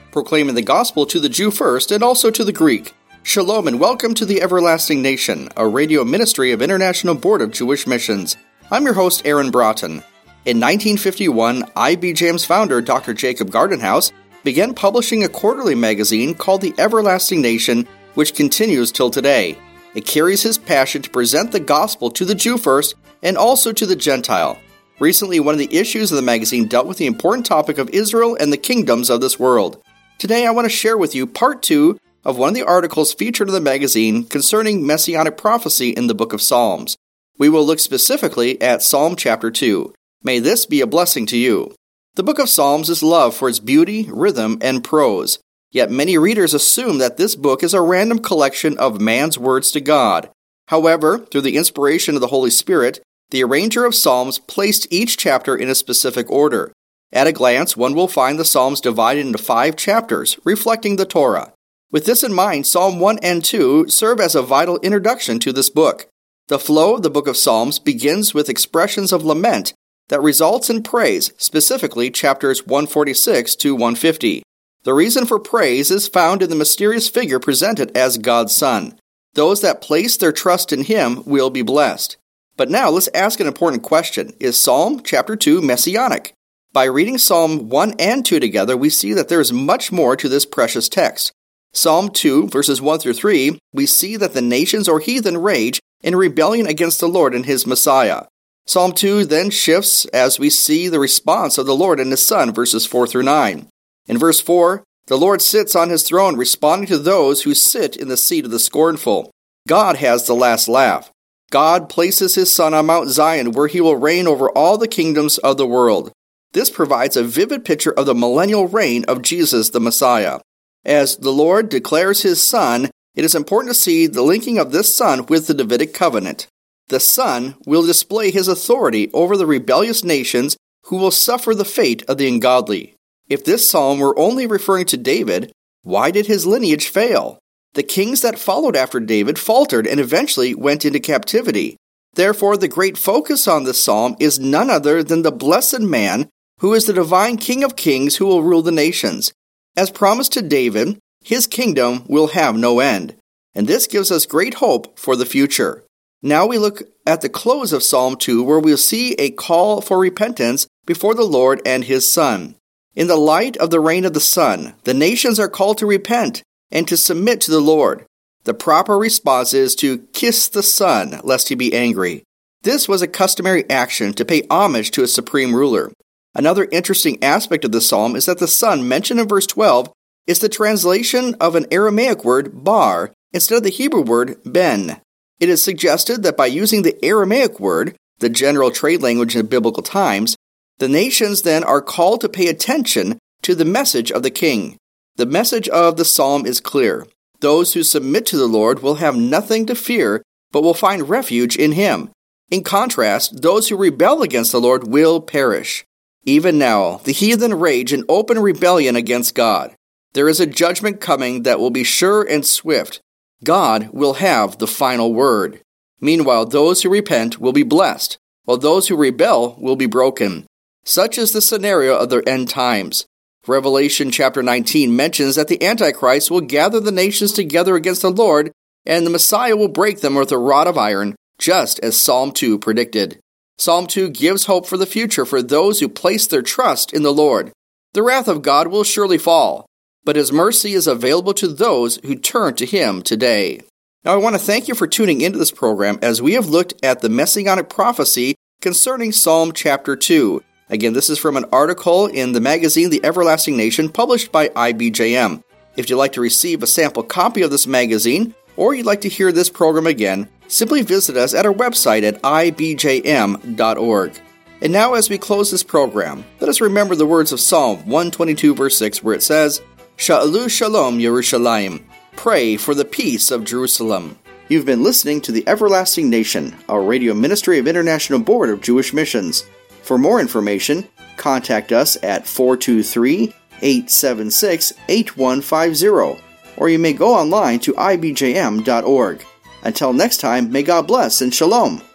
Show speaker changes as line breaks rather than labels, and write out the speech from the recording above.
proclaiming the gospel to the Jew first and also to the Greek. Shalom and welcome to the Everlasting Nation, a radio ministry of International Board of Jewish Missions. I'm your host, Aaron Broughton. In 1951, IBJM's founder, Dr. Jacob Gardenhouse, began publishing a quarterly magazine called The Everlasting Nation, which continues till today. It carries his passion to present the gospel to the Jew first and also to the Gentile. Recently, one of the issues of the magazine dealt with the important topic of Israel and the kingdoms of this world. Today, I want to share with you part 2 of one of the articles featured in the magazine concerning messianic prophecy in the book of Psalms. We will look specifically at Psalm chapter 2. May this be a blessing to you. The book of Psalms is loved for its beauty, rhythm, and prose. Yet many readers assume that this book is a random collection of man's words to God. However, through the inspiration of the Holy Spirit, the arranger of Psalms placed each chapter in a specific order. At a glance, one will find the Psalms divided into 5 chapters, reflecting the Torah. With this in mind, Psalm 1 and 2 serve as a vital introduction to this book. The flow of the book of Psalms begins with expressions of lament that results in praise, specifically chapters 146 to 150. The reason for praise is found in the mysterious figure presented as God's Son. Those that place their trust in Him will be blessed. But now let's ask an important question. Is Psalm chapter 2 messianic? By reading Psalm 1 and 2 together, we see that there is much more to this precious text. Psalm 2, verses 1 through 3, we see that the nations or heathen rage in rebellion against the Lord and His Messiah. Psalm 2 then shifts as we see the response of the Lord and His Son, verses 4 through 9. In verse 4, the Lord sits on His throne, responding to those who sit in the seat of the scornful. God has the last laugh. God places His Son on Mount Zion, where He will reign over all the kingdoms of the world. This provides a vivid picture of the millennial reign of Jesus the Messiah. As the Lord declares His Son, it is important to see the linking of this Son with the Davidic covenant. The Son will display His authority over the rebellious nations who will suffer the fate of the ungodly. If this psalm were only referring to David, why did his lineage fail? The kings that followed after David faltered and eventually went into captivity. Therefore, the great focus on this psalm is none other than the blessed man who is the divine King of kings who will rule the nations. As promised to David, his kingdom will have no end. And this gives us great hope for the future. Now we look at the close of Psalm 2, where we'll see a call for repentance before the Lord and His Son. In the light of the reign of the Son, the nations are called to repent and to submit to the Lord. The proper response is to kiss the Son, lest He be angry. This was a customary action to pay homage to a supreme ruler. Another interesting aspect of the psalm is that the Son mentioned in verse 12 is the translation of an Aramaic word, bar, instead of the Hebrew word, ben. It is suggested that by using the Aramaic word, the general trade language in biblical times, the nations then are called to pay attention to the message of the king. The message of the psalm is clear. Those who submit to the Lord will have nothing to fear, but will find refuge in Him. In contrast, those who rebel against the Lord will perish. Even now, the heathen rage in open rebellion against God. There is a judgment coming that will be sure and swift. God will have the final word. Meanwhile, those who repent will be blessed, while those who rebel will be broken. Such is the scenario of the end times. Revelation chapter 19 mentions that the Antichrist will gather the nations together against the Lord, and the Messiah will break them with a rod of iron, just as Psalm 2 predicted. Psalm 2 gives hope for the future for those who place their trust in the Lord. The wrath of God will surely fall, but His mercy is available to those who turn to Him today. Now I want to thank you for tuning into this program as we have looked at the messianic prophecy concerning Psalm chapter 2. Again, this is from an article in the magazine The Everlasting Nation published by IBJM. If you'd like to receive a sample copy of this magazine, or you'd like to hear this program again, simply visit us at our website at ibjm.org. And now as we close this program, let us remember the words of Psalm 122 verse 6 where it says, Sha'alu Shalom Yerushalayim. Pray for the peace of Jerusalem. You've been listening to The Everlasting Nation, our radio ministry of International Board of Jewish Missions. For more information, contact us at 423-876-8150, or you may go online to ibjm.org. Until next time, may God bless and shalom.